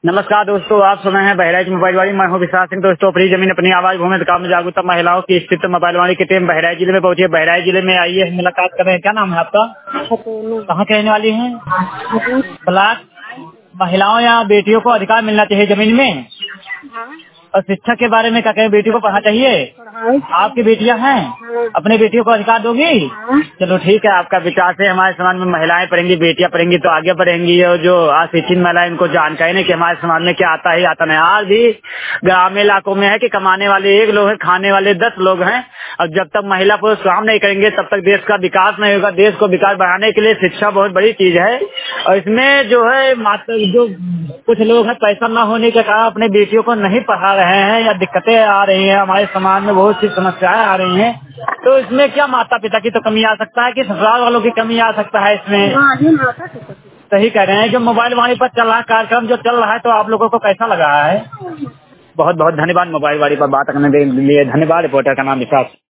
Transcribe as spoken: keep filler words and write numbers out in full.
नमस्कार दोस्तों, आप सुन रहे हैं बहराइच मोबाइल वाली। मैं हूं विश्वास सिंह। दोस्तों, अपनी जमीन अपनी आवाज भूमि काम में जागरूकता महिलाओं की स्थित मोबाइल वाली की टीम बहराइच जिले में पहुंची है। बहराइच जिले में आइए, मुलाकात कर रहे हैं। क्या नाम है आपका? कहाँ के रहने वाली हैं? ब्लॉक। महिलाओं या बेटियों को अधिकार मिलना चाहिए जमीन में, और शिक्षा के बारे में क्या कहें? बेटी को पढ़ना चाहिए। आपकी बेटियां हैं, अपने बेटियों को अधिकार दोगी? चलो ठीक है, आपका विचार से हमारे समाज में महिलाएं पढ़ेंगी, बेटियां पढ़ेंगी तो आगे बढ़ेंगी। और जो अशिक्षित महिलाएं, इनको जानकारी नहीं कि हमारे समाज में क्या आता है आता नहीं। आज भी ग्रामीण इलाकों में है कि कमाने वाले एक लोग हैं, खाने वाले दस लोग हैं। और जब तक महिला पुरुष काम नहीं करेंगे तब तक देश का विकास नहीं होगा। देश को विकास बढ़ाने के लिए शिक्षा बहुत बड़ी चीज है। और इसमें जो है मात्र जो कुछ लोग हैं, पैसा न होने के कारण अपने बेटियों को नहीं पढ़ा रहे हैं या दिक्कतें आ रही हैं। हमारे समाज में बहुत सी समस्याएं आ रही हैं। तो इसमें क्या माता पिता की तो कमी आ सकता है कि ससुराल वालों की कमी आ सकता है इसमें? सही कह रहे हैं। जो मोबाइल वाणी पर चल रहा है कार्यक्रम जो चल रहा है, तो आप लोगों को कैसा लगा है? बहुत बहुत धन्यवाद मोबाइल वाणी पर बात करने के लिए। धन्यवाद। रिपोर्टर का नाम विकास।